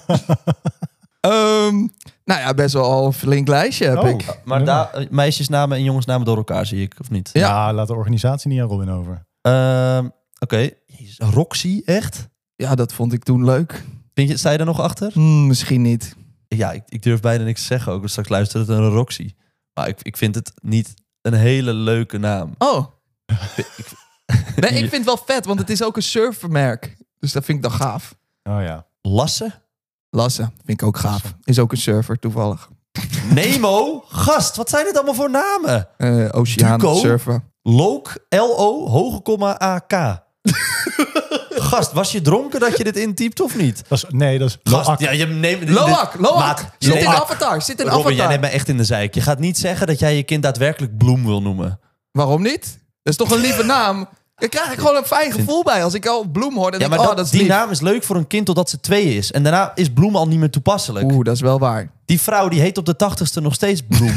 Speaker 4: um, nou ja, best wel al een flink lijstje heb
Speaker 1: Oh.
Speaker 4: ik.
Speaker 2: Maar
Speaker 1: Ja.
Speaker 2: daar, meisjesnamen en jongensnamen door elkaar zie ik, of niet?
Speaker 4: Ja.
Speaker 1: Ja, laat de organisatie niet aan Robin over.
Speaker 2: Ehm, Oké. Okay. Roxy, echt?
Speaker 4: Ja, dat vond ik toen leuk.
Speaker 2: Vind je, sta je er nog achter?
Speaker 4: Hmm, misschien niet.
Speaker 2: Ja, ik, ik durf bijna niks te zeggen ook. Straks luisteren het naar Roxy. Maar ik, ik vind het niet een hele leuke naam.
Speaker 4: Oh.
Speaker 2: Ik, ik,
Speaker 4: Nee, ik vind het wel vet, want het is ook een surfermerk. Dus dat vind ik dan gaaf.
Speaker 1: Oh ja.
Speaker 2: Lasse?
Speaker 4: Lasse, vind ik ook gaaf. Is ook een surfer, toevallig.
Speaker 2: Nemo? Gast, wat zijn dit allemaal voor namen?
Speaker 4: Uh, Oceaan
Speaker 2: Duco?
Speaker 4: surfen.
Speaker 2: Look, L O, hoge komma, A K. Gast, was je dronken dat je dit intypt of niet?
Speaker 1: Dat is, nee, dat is...
Speaker 2: Gast,
Speaker 1: Loak.
Speaker 2: ja, je neemt...
Speaker 4: Loak, Loak.
Speaker 2: Maat,
Speaker 4: Zit in
Speaker 2: Loak.
Speaker 4: Avatar, zit in
Speaker 2: Robin,
Speaker 4: Avatar.
Speaker 2: jij neemt me echt in de zeik. Je gaat niet zeggen dat jij je kind daadwerkelijk Bloem wil noemen.
Speaker 4: Waarom niet? Dat is toch een lieve naam? Daar krijg ik gewoon een fijn gevoel bij. Als ik al Bloem hoor, dan
Speaker 2: Ja,
Speaker 4: denk
Speaker 2: maar
Speaker 4: ik,
Speaker 2: dat,
Speaker 4: oh, dat is
Speaker 2: die
Speaker 4: lief.
Speaker 2: naam is leuk voor een kind totdat ze twee is. En daarna is Bloem al niet meer toepasselijk.
Speaker 4: Oeh, dat is wel waar.
Speaker 2: Die vrouw die heet op de tachtigste nog steeds Bloem.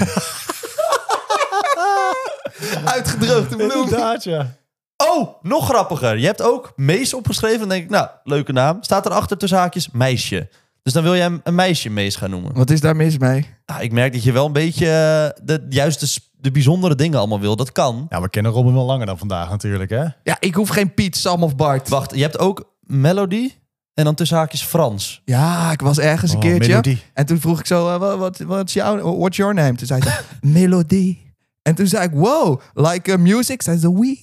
Speaker 4: Uitgedroogde Bloem.
Speaker 1: Inderdaad, ja.
Speaker 2: Oh, nog grappiger. Je hebt ook Mees opgeschreven. Dan denk ik, nou, leuke naam. Staat erachter tussen haakjes meisje. Dus dan wil jij een, een meisje Mees gaan noemen.
Speaker 4: Wat is daar mis mee?
Speaker 2: Nou, ik merk dat je wel een beetje uh, de juiste, sp- de bijzondere dingen allemaal wil. Dat kan.
Speaker 1: Ja, we kennen Robin wel langer dan vandaag natuurlijk, hè?
Speaker 4: Ja, ik hoef geen Piet, Sam of Bart.
Speaker 2: Wacht, je hebt ook Melody en dan tussen haakjes Frans.
Speaker 4: Ja, ik was ergens een
Speaker 1: Oh,
Speaker 4: keertje.
Speaker 1: Melodie.
Speaker 4: En toen vroeg ik zo, uh, wat, wat, what's, your, what's your name? Toen zei ze, Melodie. En toen zei ik, wow, like uh, music? Zei ze, oui.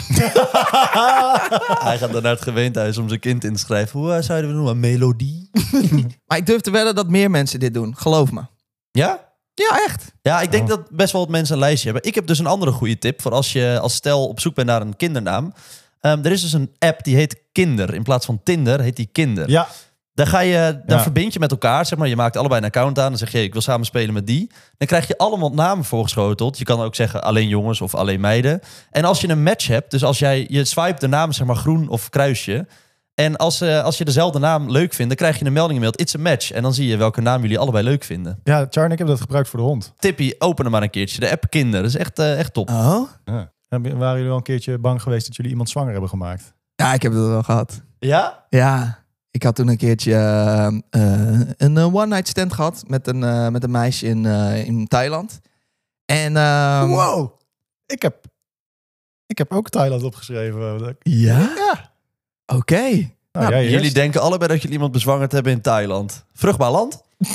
Speaker 2: Hij gaat dan naar het gemeentehuis om zijn kind in te schrijven. Hoe uh, zouden we noemen? Melodie?
Speaker 4: Maar ik durf te wedden dat meer mensen dit doen. Geloof me.
Speaker 2: Ja?
Speaker 4: Ja, echt.
Speaker 2: Ja, ik denk
Speaker 1: Oh.
Speaker 2: dat best wel wat mensen een lijstje hebben. Ik heb dus een andere goede tip voor als je als stel op zoek bent naar een kindernaam. Um, er is dus een app die heet Kinder. In plaats van Tinder heet die Kinder.
Speaker 1: Ja.
Speaker 2: Dan, ga je, dan
Speaker 1: Ja.
Speaker 2: verbind je met elkaar. Zeg maar, je maakt allebei een account aan. Dan zeg je, ik wil samen spelen met die. Dan krijg je allemaal namen voorgeschoteld. Je kan ook zeggen alleen jongens of alleen meiden. En als je een match hebt, dus als jij je swipe de naam zeg maar groen of kruisje. En als, uh, als je dezelfde naam leuk vindt, dan krijg je een melding gemaild. It's a match. En dan zie je welke naam jullie allebei leuk vinden.
Speaker 1: Ja, Charlie, ik heb dat gebruikt voor de hond.
Speaker 2: Tippie, open hem maar een keertje. De app Kinder. Dat is echt, uh, echt top.
Speaker 4: Oh?
Speaker 1: Ja. En waren jullie wel een keertje bang geweest dat jullie iemand zwanger hebben gemaakt?
Speaker 4: Ja, ik heb het wel gehad.
Speaker 2: Ja?
Speaker 4: Ja, ik had toen een keertje uh, uh, een uh, one-night stand gehad met een, uh, met een meisje in, uh, in Thailand. En, um,
Speaker 1: Wow! Ik heb, ik heb ook Thailand opgeschreven.
Speaker 4: Ja?
Speaker 1: Ja.
Speaker 4: Oké. Okay.
Speaker 1: Nou,
Speaker 4: Nou,
Speaker 1: jij
Speaker 2: Jullie
Speaker 1: eerst.
Speaker 2: denken allebei dat jullie iemand bezwangerd hebben in Thailand. Vruchtbaar land?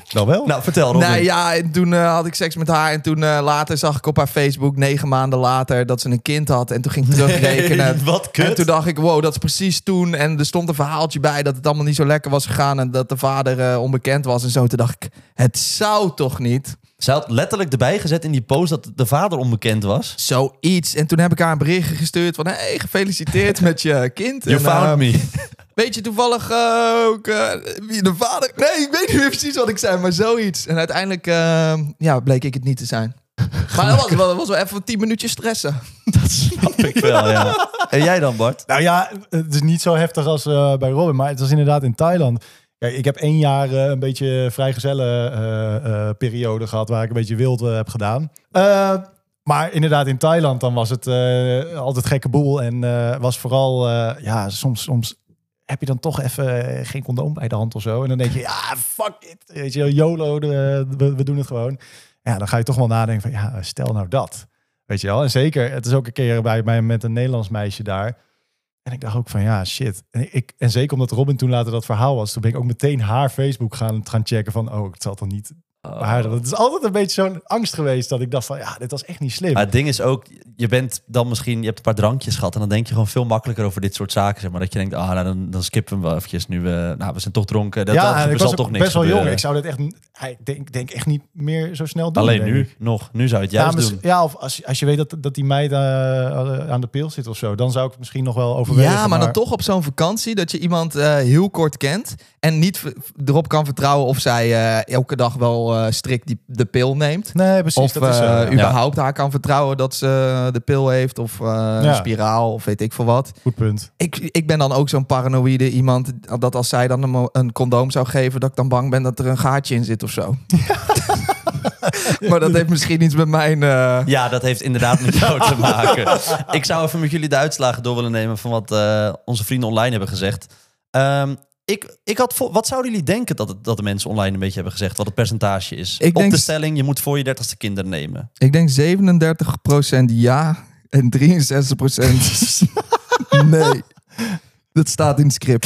Speaker 1: Dan wel.
Speaker 2: Nou, vertel Robin.
Speaker 4: Nee, ja, en toen uh, had ik seks met haar. En toen uh, later zag ik op haar Facebook, negen maanden later, dat ze een kind had. En toen ging ik terugrekenen.
Speaker 2: Nee, wat kut.
Speaker 4: En toen dacht ik, wow, dat is precies toen. En er stond een verhaaltje bij dat het allemaal niet zo lekker was gegaan. En dat de vader uh, onbekend was en zo. Toen dacht ik, het zou toch niet?
Speaker 2: Ze had letterlijk erbij gezet in die post dat de vader onbekend was.
Speaker 4: Zoiets. En toen heb ik haar een bericht gestuurd van, hey, gefeliciteerd met je kind.
Speaker 2: You
Speaker 4: en,
Speaker 2: found
Speaker 4: uh,
Speaker 2: me.
Speaker 4: Weet je toevallig uh, ook uh, wie de vader... Nee, ik weet niet meer precies wat ik zei, maar zoiets. En uiteindelijk uh, ja, bleek ik het niet te zijn. Maar dat was, dat was wel even tien minuutjes stressen.
Speaker 2: Dat snap ik wel, ja. En jij dan, Bart?
Speaker 1: Nou ja, het is niet zo heftig als uh, bij Robin, maar het was inderdaad in Thailand. Kijk, ik heb één jaar uh, een beetje vrijgezellen uh, uh, periode gehad waar ik een beetje wild uh, heb gedaan. Uh, maar inderdaad in Thailand dan was het uh, altijd gekke boel en uh, was vooral, uh, ja, soms, soms heb je dan toch even uh, geen condoom bij de hand of zo. En dan denk je, ja, fuck it, weet je, YOLO, de, we, we doen het gewoon. Ja, dan ga je toch wel nadenken van, ja, stel nou dat. Weet je wel, en zeker, het is ook een keer bij mij met een Nederlands meisje daar. En ik dacht ook van, ja, shit. En, ik, en zeker omdat Robin toen later dat verhaal was, toen ben ik ook meteen haar Facebook gaan, gaan checken van, oh, het zal toch niet...
Speaker 2: Oh.
Speaker 1: Maar het is altijd een beetje zo'n angst geweest dat ik dacht van, ja, dit was echt niet slim.
Speaker 2: Maar het ding is ook, je bent dan misschien, je hebt een paar drankjes gehad en dan denk je gewoon veel makkelijker over dit soort zaken. Zeg maar dat je denkt, ah, nou, dan, dan skippen we wel eventjes nu. We, nou, we zijn toch dronken. Dat,
Speaker 1: ja,
Speaker 2: dat
Speaker 1: ik
Speaker 2: zal
Speaker 1: was
Speaker 2: toch
Speaker 1: ook
Speaker 2: niks
Speaker 1: best wel
Speaker 2: gebeuren.
Speaker 1: jong. Ik zou dit echt, ik denk, denk echt niet meer zo snel doen.
Speaker 2: Alleen
Speaker 1: denk
Speaker 2: nu
Speaker 1: ik.
Speaker 2: nog. Nu zou je het
Speaker 1: Ja,
Speaker 2: juist
Speaker 1: mis-
Speaker 2: doen.
Speaker 1: ja, of als, als je weet dat, dat die meid uh, aan de pil zit of zo, dan zou ik het misschien nog wel overwegen.
Speaker 4: Ja, maar dan toch op zo'n vakantie dat je iemand uh, heel kort kent en niet v- erop kan vertrouwen of zij uh, elke dag wel uh, strikt die, de pil neemt.
Speaker 1: Nee, precies.
Speaker 4: Of
Speaker 1: dat is,
Speaker 4: uh,
Speaker 1: uh,
Speaker 4: überhaupt haar kan vertrouwen dat ze de pil heeft of uh,
Speaker 1: Ja.
Speaker 4: een spiraal of weet ik veel wat.
Speaker 1: goed punt.
Speaker 4: Ik, ik ben dan ook zo'n paranoïde iemand dat als zij dan een, mo- een condoom zou geven, dat ik dan bang ben dat er een gaatje in zit of zo. Maar dat heeft misschien iets met mijn... Uh...
Speaker 2: Ja, dat heeft inderdaad met jou te maken. Ik zou even met jullie de uitslagen door willen nemen van wat uh, onze vrienden online hebben gezegd. Um, ik, ik had vo- wat zouden jullie denken dat, het, dat de mensen online een beetje hebben gezegd, wat het percentage is?
Speaker 4: Ik
Speaker 2: Op
Speaker 4: denk
Speaker 2: de
Speaker 4: s-
Speaker 2: stelling, je moet voor je dertigste kinderen nemen.
Speaker 4: Ik denk zevenendertig procent ja en drieënzestig procent nee. Dat staat in het script.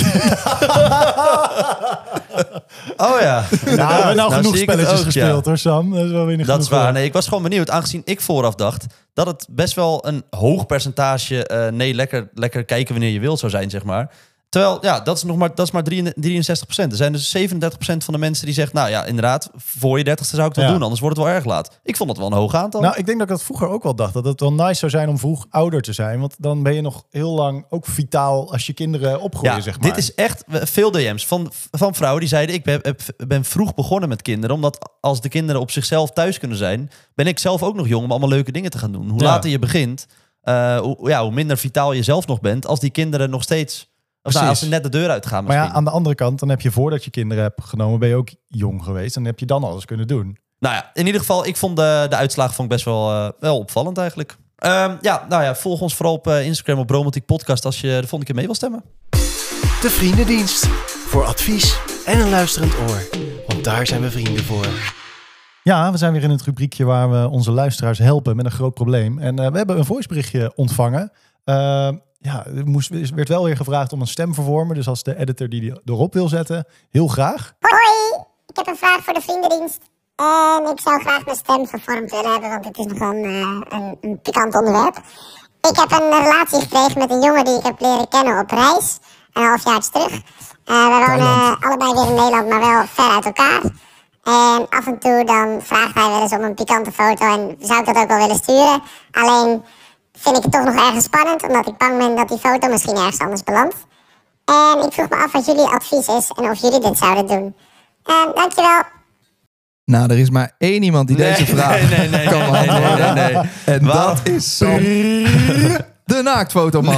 Speaker 2: Oh ja.
Speaker 1: Nou, we hebben nou genoeg
Speaker 2: zie ik het
Speaker 1: spelletjes
Speaker 2: ook,
Speaker 1: gespeeld
Speaker 2: ja.
Speaker 1: hoor, Sam. Dat is wel weer niet
Speaker 2: Dat is
Speaker 1: genoeg,
Speaker 2: waar.
Speaker 1: hoor.
Speaker 2: Nee, ik was gewoon benieuwd. Aangezien ik vooraf dacht dat het best wel een hoog percentage... Uh, nee, lekker, lekker kijken wanneer je wilt zou zijn, zeg maar. Terwijl, ja, dat is nog maar, dat is maar drieënzestig procent. Er zijn dus zevenendertig procent van de mensen die zegt... nou ja, inderdaad, voor je dertigste zou ik het wel
Speaker 1: Ja.
Speaker 2: doen. Anders wordt het wel erg laat. Ik vond het wel een hoog aantal.
Speaker 1: Nou, ik denk dat ik dat vroeger ook wel dacht. Dat het wel nice zou zijn om vroeg ouder te zijn. Want dan ben je nog heel lang ook vitaal als je kinderen opgroeien,
Speaker 2: ja,
Speaker 1: zeg maar.
Speaker 2: dit is echt veel D M's van, van vrouwen die zeiden... ik ben, ben vroeg begonnen met kinderen. Omdat als de kinderen op zichzelf thuis kunnen zijn... ben ik zelf ook nog jong om allemaal leuke dingen te gaan doen. Hoe
Speaker 1: Ja.
Speaker 2: later je begint, uh, hoe, ja, hoe minder vitaal je zelf nog bent... als die kinderen nog steeds... Of nou, als ze net de deur uitgaan
Speaker 1: Maar
Speaker 2: misschien.
Speaker 1: ja, aan de andere kant, dan heb je voordat je kinderen hebt genomen, ben je ook jong geweest. En heb je dan alles kunnen doen.
Speaker 2: Nou ja, in ieder geval, ik vond de, de uitslagen vond ik best wel, uh, wel opvallend eigenlijk. Um, ja, nou ja, volg ons vooral op uh, Instagram op Bromantiek Podcast als je de volgende keer mee wil stemmen.
Speaker 6: De Vriendendienst. Voor advies en een luisterend oor. Want daar zijn we vrienden voor.
Speaker 1: Ja, we zijn weer in het rubriekje waar we onze luisteraars helpen met een groot probleem. En uh, we hebben een voiceberichtje ontvangen. Uh, ja, er moest, er werd wel weer gevraagd om een stemvervormer. Dus als de editor die die erop wil zetten, heel graag.
Speaker 7: Hoi, ik heb een vraag voor de vriendendienst. En ik zou graag mijn stem vervormd willen hebben, want het is nog een, uh, een, een pikant onderwerp. Ik heb een relatie gekregen met een jongen die ik heb leren kennen op reis. Een halfjaartje terug. Uh, we wonen allebei weer in Nederland, maar wel ver uit elkaar. En af en toe dan vraagt hij wel eens om een pikante foto en zou ik dat ook wel willen sturen. Alleen vind ik het toch nog ergens spannend, omdat ik bang ben dat die foto misschien ergens anders belandt. En ik vroeg me af wat jullie advies is en of jullie dit zouden doen. Uh, dankjewel.
Speaker 4: Nou, er is maar één iemand die
Speaker 2: Nee,
Speaker 4: deze vraag
Speaker 2: nee, nee, nee,
Speaker 4: kan
Speaker 2: nee,
Speaker 4: beantwoorden.
Speaker 2: nee, nee, nee.
Speaker 4: En
Speaker 2: Waarom?
Speaker 4: dat is Sam, de naaktfotoman.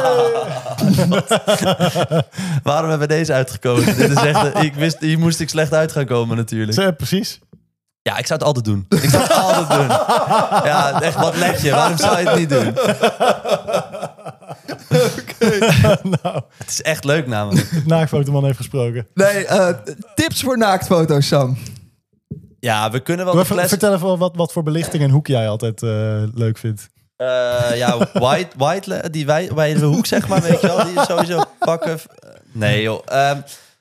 Speaker 2: Waarom hebben we deze uitgekozen? Dit is echt, ik wist, hier moest ik slecht uit gaan komen natuurlijk.
Speaker 1: Zo, precies.
Speaker 2: Ja, ik zou het altijd doen. Ik zou het altijd doen. Ja, echt, wat leg je? Waarom zou je het niet doen?
Speaker 1: Nou,
Speaker 2: Het is echt leuk namelijk.
Speaker 1: de naakfotoman heeft gesproken.
Speaker 4: Nee, uh, tips voor naaktfoto's, Sam.
Speaker 2: Ja, we kunnen wel
Speaker 1: Doe
Speaker 2: de
Speaker 1: even,
Speaker 2: fles...
Speaker 1: vertel even wat, wat voor belichting en hoek jij altijd uh, leuk vindt.
Speaker 2: Uh, ja, white, white, die wij, bij de hoek zeg maar, weet je wel. Die is sowieso pakken. Nee joh. Um,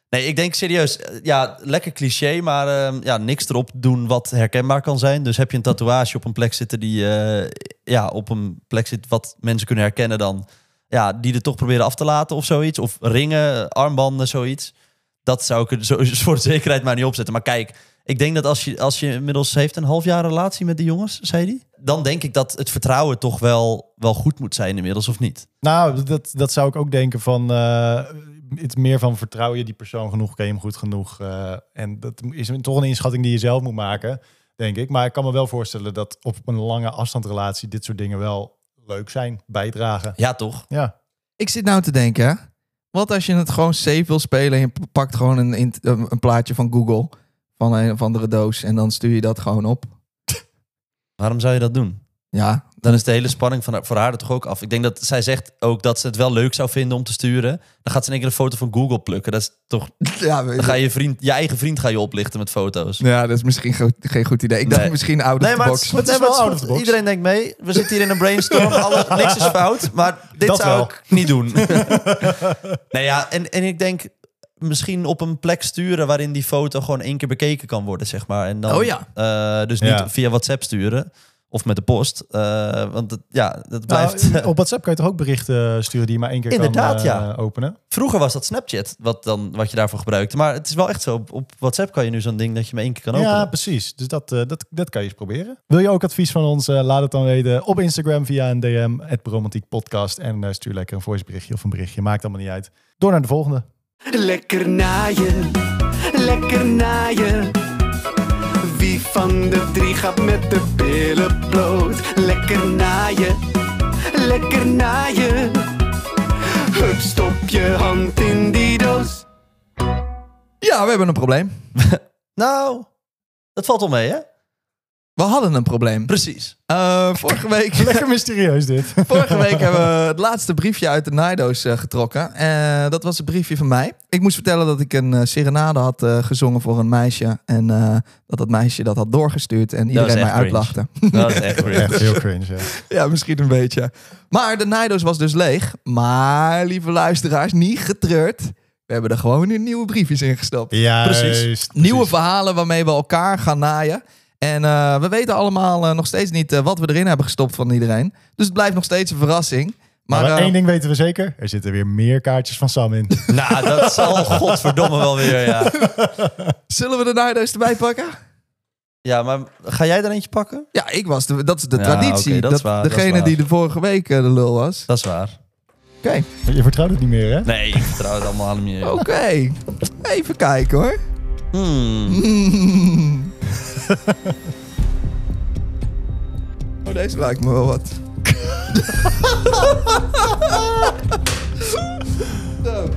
Speaker 2: Nee, ik denk serieus, ja, lekker cliché, maar uh, ja, niks erop doen wat herkenbaar kan zijn. Dus heb je een tatoeage op een plek zitten die, uh, ja, op een plek zit wat mensen kunnen herkennen dan, ja, die er toch proberen af te laten of zoiets. Of ringen, armbanden, zoiets. Dat zou ik er zo, voor de zekerheid maar niet opzetten. Maar kijk, ik denk dat als je, als je inmiddels heeft een half jaar relatie met die jongens, zei die, dan denk ik dat het vertrouwen toch wel, wel goed moet zijn inmiddels, of niet?
Speaker 1: Nou, dat, dat zou ik ook denken van... Uh, het meer van vertrouw je die persoon genoeg, ken je hem goed genoeg. Uh, en dat is toch een inschatting die je zelf moet maken, denk ik. Maar ik kan me wel voorstellen dat op een lange afstandrelatie dit soort dingen wel leuk zijn, bijdragen.
Speaker 2: Ja, toch?
Speaker 1: Ja.
Speaker 4: Ik zit nou te denken, wat als je het gewoon safe wil spelen en je pakt gewoon een, een plaatje van Google van een of andere doos en dan stuur je dat gewoon op.
Speaker 2: Waarom zou je dat doen?
Speaker 4: Ja.
Speaker 2: Dan is de hele spanning van haar, voor haar er toch ook af. Ik denk dat zij zegt ook dat ze het wel leuk zou vinden om te sturen. Dan gaat ze in één keer een foto van Google plukken. Dat is toch...
Speaker 4: Ja,
Speaker 2: dan ga je, vriend, je eigen vriend ga je oplichten met foto's.
Speaker 4: Ja, dat is misschien go- geen goed idee. Ik dacht
Speaker 2: Nee.
Speaker 4: misschien out of
Speaker 2: Nee,
Speaker 4: the
Speaker 2: maar
Speaker 4: box.
Speaker 2: het, het is wel out of the box. Iedereen denkt mee. We zitten hier in een brainstorm. Alle, niks is fout. Maar dit
Speaker 1: Dat
Speaker 2: zou
Speaker 1: wel.
Speaker 2: ik niet doen. Nee, ja, en, en ik denk misschien op een plek sturen waarin die foto gewoon één keer bekeken kan worden, zeg maar. En dan,
Speaker 4: Oh ja.
Speaker 2: Uh, dus niet
Speaker 1: Ja.
Speaker 2: via WhatsApp sturen. Of met de post. Uh, want het, ja, dat blijft...
Speaker 1: Nou, op WhatsApp kan je toch ook berichten sturen die je maar één keer
Speaker 2: Inderdaad,
Speaker 1: kan uh,
Speaker 2: ja.
Speaker 1: openen?
Speaker 2: Vroeger was dat Snapchat, wat, dan, wat je daarvoor gebruikte. Maar het is wel echt zo. Op, op WhatsApp kan je nu zo'n ding dat je maar één keer kan openen.
Speaker 1: Ja, precies. Dus dat, uh, dat, dat kan je eens proberen. Wil je ook advies van ons? Uh, laat het dan weten op Instagram via een D M, at Bromantiek Podcast. En uh, stuur lekker een voiceberichtje of een berichtje. Maakt allemaal niet uit. Door naar de volgende.
Speaker 3: Lekker naaien, lekker naaien. Wie van de drie gaat met de billen bloot? Lekker naaien, lekker naaien. Hup, stop je hand in die doos.
Speaker 4: Ja, we hebben een probleem.
Speaker 2: Nou, dat valt wel mee, hè?
Speaker 4: We hadden een probleem.
Speaker 2: Precies.
Speaker 4: Uh, vorige week...
Speaker 1: Lekker mysterieus dit.
Speaker 4: Vorige week hebben we het laatste briefje uit de naaidoos uh, getrokken. Uh, dat was een briefje van mij. Ik moest vertellen dat ik een uh, serenade had uh, gezongen voor een meisje. En uh, dat dat meisje dat had doorgestuurd. En iedereen mij
Speaker 2: cringe.
Speaker 4: uitlachte.
Speaker 2: Dat is echt cringe.
Speaker 1: Echt heel cringe, ja.
Speaker 4: Ja, misschien een beetje. Maar de naaidoos was dus leeg. Maar, lieve luisteraars, niet getreurd. We hebben er gewoon weer nieuwe briefjes in gestopt.
Speaker 1: Juist,
Speaker 2: Precies.
Speaker 1: precies.
Speaker 4: Nieuwe verhalen waarmee we elkaar gaan naaien. En uh, we weten allemaal uh, nog steeds niet uh, wat we erin hebben gestopt van iedereen. Dus het blijft nog steeds een verrassing. Maar,
Speaker 1: Maar,
Speaker 4: uh,
Speaker 1: één ding weten we zeker. Er zitten weer meer kaartjes van Sam in.
Speaker 2: Nou, dat zal godverdomme wel weer, ja.
Speaker 4: zullen we de naaidoos erbij pakken?
Speaker 2: Ja, maar ga jij er eentje pakken?
Speaker 4: Ja, ik was de, dat is de
Speaker 2: Ja,
Speaker 4: traditie.
Speaker 2: oké, dat is waar, dat
Speaker 4: degene
Speaker 2: is waar.
Speaker 4: die de vorige week uh, de lul was.
Speaker 2: Dat is waar.
Speaker 4: Oké, okay.
Speaker 1: Je vertrouwt het niet meer, hè?
Speaker 2: Nee, ik vertrouw het allemaal aan meer.
Speaker 4: oké. Okay. Even kijken hoor.
Speaker 2: Hmm.
Speaker 4: Oh, deze lijkt me wel wat. Zo.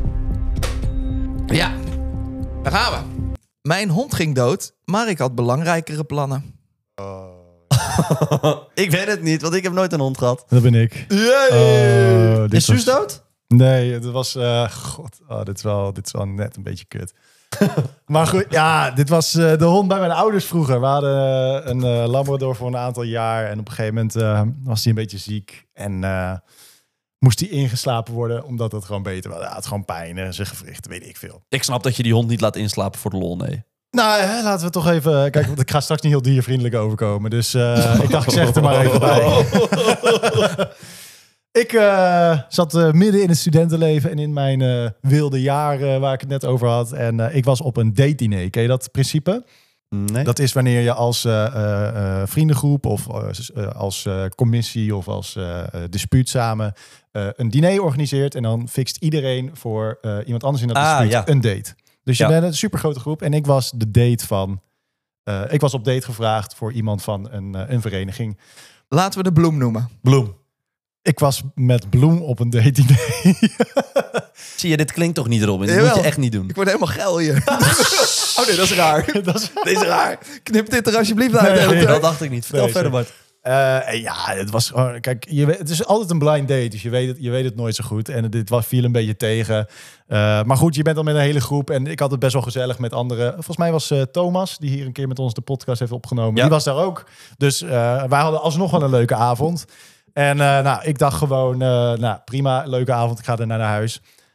Speaker 4: Ja, daar gaan we. Mijn hond ging dood, maar ik had belangrijkere plannen.
Speaker 2: Ik weet het niet, want ik heb nooit een hond gehad.
Speaker 1: Dat ben ik. Oh, dit
Speaker 2: Is Suus
Speaker 1: was-
Speaker 2: dood?
Speaker 1: Nee, het was... uh, God, oh, dit, is wel, dit is wel net een beetje kut. Maar goed, ja, dit was uh, de hond bij mijn ouders vroeger. We hadden uh, een uh, Labrador voor een aantal jaar. En op een gegeven moment uh, was hij een beetje ziek. En uh, moest hij ingeslapen worden, omdat het gewoon beter was. Hij had gewoon pijn en zijn gewrichten, weet ik veel.
Speaker 2: Ik snap dat je die hond niet laat inslapen voor de lol, nee.
Speaker 1: Nou, hè, laten we toch even... Kijk, want ik ga straks niet heel diervriendelijk overkomen. Dus uh, ik dacht, ik zeg het er maar even bij. Ik uh, zat uh, midden in het studentenleven en in mijn uh, wilde jaren waar ik het net over had. En uh, ik was op een date-diner. Ken je dat principe?
Speaker 2: Nee.
Speaker 1: Dat is wanneer je als uh, uh, uh, vriendengroep of uh, als uh, commissie of als uh, uh, dispuut samen uh, een diner organiseert. En dan fixt iedereen voor uh, iemand anders in dat
Speaker 2: Ah,
Speaker 1: dispuut
Speaker 2: ja.
Speaker 1: een date. Dus je
Speaker 2: Ja.
Speaker 1: bent een supergrote groep. En ik was de date van... Uh, ik was op date gevraagd voor iemand van een, uh, een vereniging.
Speaker 4: Laten we de bloem noemen.
Speaker 2: Bloem.
Speaker 1: Ik was met Bloem op een date-diner.
Speaker 2: Zie je, dit klinkt toch niet, Robin? Dat
Speaker 4: Jawel.
Speaker 2: moet je echt niet doen.
Speaker 4: Ik word helemaal geil hier. Oh nee, dat is raar.
Speaker 1: dat is...
Speaker 4: Dit is raar. Knip dit er alsjeblieft uit.
Speaker 1: Nee,
Speaker 4: Elke.
Speaker 2: Dat dacht ik niet. Vertel
Speaker 1: Nee,
Speaker 2: verder,
Speaker 1: sorry.
Speaker 2: Bart.
Speaker 1: Uh, en ja, het was gewoon... Kijk, je weet, het is altijd een blind date, dus je weet het, je weet het nooit zo goed. En dit was, viel een beetje tegen. Uh, maar goed, je bent dan met een hele groep. En ik had het best wel gezellig met anderen. Volgens mij was uh, Thomas, die hier een keer met ons de podcast heeft opgenomen.
Speaker 2: Ja.
Speaker 1: Die was daar ook. Dus uh, wij hadden alsnog wel een leuke avond. En uh, nou, ik dacht gewoon, uh, nou prima, leuke avond. Ik ga er naar huis.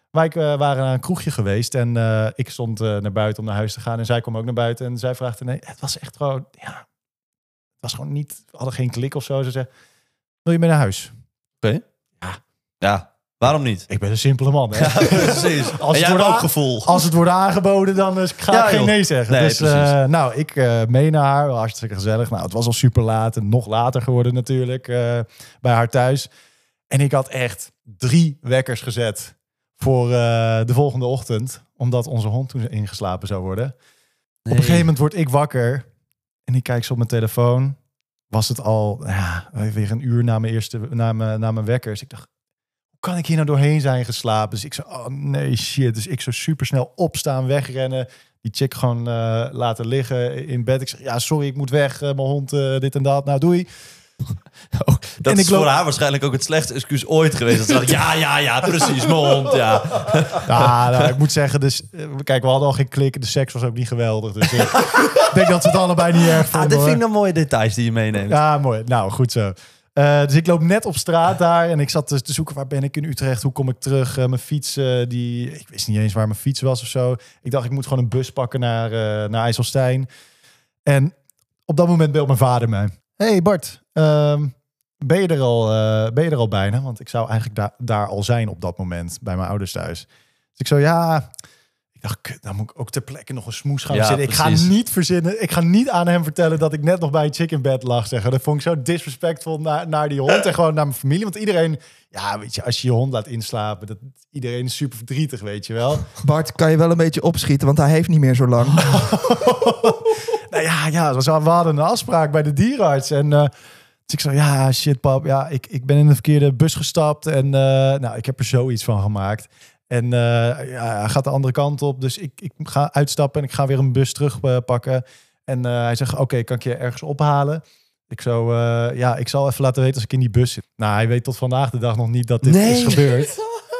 Speaker 1: Wij uh, waren naar een kroegje geweest en uh, ik stond uh, naar buiten om naar huis te gaan. En zij kwam ook naar buiten en zij vraagde, nee, het was echt gewoon, ja, het was gewoon niet, we hadden geen klik of zo. Ze zei, wil je mee naar huis?
Speaker 2: Oké. Okay.
Speaker 1: Ja.
Speaker 2: Ja, waarom niet?
Speaker 1: Ik ben een simpele man. Hè?
Speaker 2: Ja, precies.
Speaker 1: Als,
Speaker 2: en
Speaker 1: het wordt
Speaker 2: ook gevoel.
Speaker 1: als het wordt aangeboden, dan uh, ga ja, ik geen nee zeggen.
Speaker 2: Nee,
Speaker 1: dus uh, nou, ik uh, mee naar haar, hartstikke gezellig. Nou, het was al super laat en nog later geworden natuurlijk uh, bij haar thuis. En ik had echt drie wekkers gezet voor uh, de volgende ochtend. Omdat onze hond toen ingeslapen zou worden. Nee. Op een gegeven moment word ik wakker. En ik kijk zo op mijn telefoon. Was het al ja, weer een uur na mijn, eerste, na mijn, na mijn wekkers. Ik dacht, hoe kan ik hier nou doorheen zijn geslapen? Dus ik zo, oh nee, shit. Dus ik zo super snel opstaan, wegrennen. Die chick gewoon uh, laten liggen in bed. Ik zeg, ja, sorry, ik moet weg. Uh, mijn hond, uh, dit en dat. Nou, doei.
Speaker 2: Oh, dat
Speaker 1: en
Speaker 2: is
Speaker 1: ik loop...
Speaker 2: voor haar waarschijnlijk ook het slechtste excuus ooit geweest. Dat ze dacht, ja, ja, ja, precies, mijn hond, ja.
Speaker 1: Ja, nou, ik moet zeggen, dus, kijk, we hadden al geen klik. De seks was ook niet geweldig. Dus ik denk dat ze het allebei niet erg vonden.
Speaker 2: Ah, dit vind ik dan mooie details die je meeneemt.
Speaker 1: Ja, mooi. Nou, goed zo. Uh, dus ik loop net op straat daar en ik zat dus te zoeken, waar ben ik in Utrecht? Hoe kom ik terug? Uh, mijn fiets, uh, die, ik wist niet eens waar mijn fiets was of zo. Ik dacht, ik moet gewoon een bus pakken naar, uh, naar IJsselstein. En op dat moment belt mijn vader mij. Hey Bart, um, ben, je er al, uh, ben je er al bijna? Want ik zou eigenlijk da- daar al zijn op dat moment, bij mijn ouders thuis. Dus ik zo, ja... Ik dacht, kut, dan moet ik ook ter plekke nog een smoes gaan
Speaker 2: ja,
Speaker 1: verzinnen. Ik
Speaker 2: precies.
Speaker 1: ga niet verzinnen. Ik ga niet aan hem vertellen dat ik net nog bij een chick in bed lag. Zeggen. Dat vond ik zo disrespectvol naar, naar die hond en gewoon naar mijn familie. Want iedereen, ja, weet je, als je je hond laat inslapen, dat iedereen is super verdrietig, weet je wel.
Speaker 4: Bart, kan je wel een beetje opschieten, want hij heeft niet meer zo lang.
Speaker 1: nou ja, ja, we hadden een afspraak bij de dierenarts en... Uh, Dus ik zei, ja, shit pap, ja, ik, ik ben in de verkeerde bus gestapt en uh, nou, ik heb er zoiets van gemaakt. En uh, ja, hij gaat de andere kant op, dus ik, ik ga uitstappen en ik ga weer een bus terugpakken. Uh, en uh, hij zegt, oké, okay, kan ik je ergens ophalen? Ik zo, uh, ja, ik zal even laten weten als ik in die bus zit. Nou, hij weet tot vandaag de dag nog niet dat dit nee. is gebeurd.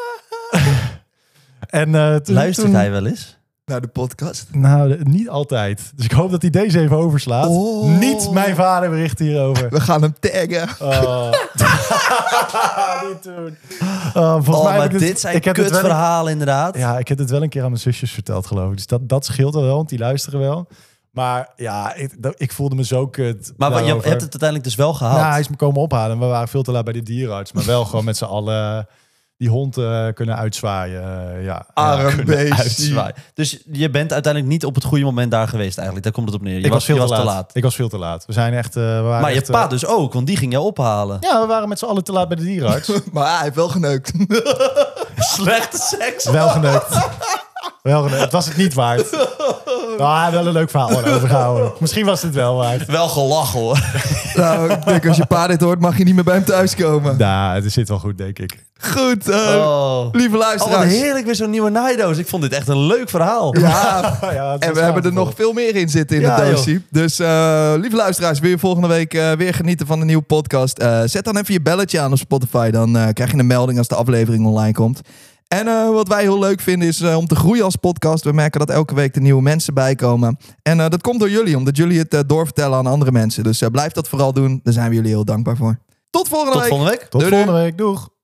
Speaker 1: en, uh, toen,
Speaker 2: Luistert
Speaker 1: toen,
Speaker 2: hij wel eens?
Speaker 4: Naar de podcast?
Speaker 1: Nou, niet altijd. Dus ik hoop dat hij deze even overslaat.
Speaker 4: Oh.
Speaker 1: Niet mijn vader bericht hierover.
Speaker 4: We gaan hem taggen.
Speaker 1: Oh. niet doen. Uh, volgens
Speaker 2: oh,
Speaker 1: mij
Speaker 2: maar
Speaker 1: dit
Speaker 2: het, zijn kutverhalen een... inderdaad.
Speaker 1: Ja, ik heb het wel een keer aan mijn zusjes verteld, geloof ik. Dus dat, dat scheelt wel, want die luisteren wel. Maar ja, ik, ik voelde me zo kut.
Speaker 2: Maar
Speaker 1: daarover.
Speaker 2: je hebt het uiteindelijk dus wel gehaald.
Speaker 1: Nou, hij is me komen ophalen. En we waren veel te laat bij de dierenarts. Maar wel gewoon met z'n allen... die hond uh, kunnen uitzwaaien. Uh, ja,
Speaker 4: Arm
Speaker 2: ja,
Speaker 4: beestje.
Speaker 2: Dus je bent uiteindelijk niet op het goede moment daar geweest eigenlijk. Daar komt het op neer. Je
Speaker 1: ik
Speaker 2: was,
Speaker 1: was veel
Speaker 2: je
Speaker 1: te,
Speaker 2: was
Speaker 1: laat.
Speaker 2: te laat.
Speaker 1: Ik was veel te laat. We zijn echt... Uh, we waren
Speaker 2: maar
Speaker 1: echt,
Speaker 2: je pa
Speaker 1: uh,
Speaker 2: dus ook, want die ging jou ophalen.
Speaker 1: Ja, we waren met z'n allen te laat bij de dierenarts.
Speaker 4: Maar hij heeft wel geneukt.
Speaker 2: Slechte seks.
Speaker 1: Wel geneukt. Wel geneukt. Het was het niet waard. Nou, wel een leuk verhaal overgehouden. Misschien was het wel waard.
Speaker 2: Wel gelachen hoor.
Speaker 4: Nou, ik denk als je pa dit hoort, mag je niet meer bij hem thuiskomen.
Speaker 1: Nou, het zit wel goed, denk ik.
Speaker 4: Goed, uh,
Speaker 2: oh.
Speaker 4: lieve
Speaker 2: Oh,
Speaker 4: luisteraars.
Speaker 2: wat heerlijk, weer zo'n nieuwe naaidoos. Ik vond dit echt een leuk verhaal.
Speaker 4: Ja,
Speaker 1: ja
Speaker 4: en we hebben er nog veel meer in zitten in
Speaker 2: ja,
Speaker 4: het doosje. Dus uh, lieve luisteraars, wil je volgende week uh, weer genieten van een nieuwe podcast? Uh, zet dan even je belletje aan op Spotify. Dan uh, krijg je een melding als de aflevering online komt. En uh, wat wij heel leuk vinden is uh, om te groeien als podcast. We merken dat elke week er nieuwe mensen bij komen. En uh, dat komt door jullie, omdat jullie het uh, doorvertellen aan andere mensen. Dus uh, blijf dat vooral doen. Daar zijn we jullie heel dankbaar voor. Tot volgende
Speaker 2: Tot
Speaker 4: week.
Speaker 2: volgende week.
Speaker 1: Tot
Speaker 4: Doei,
Speaker 1: volgende
Speaker 4: doei.
Speaker 1: week. Doeg.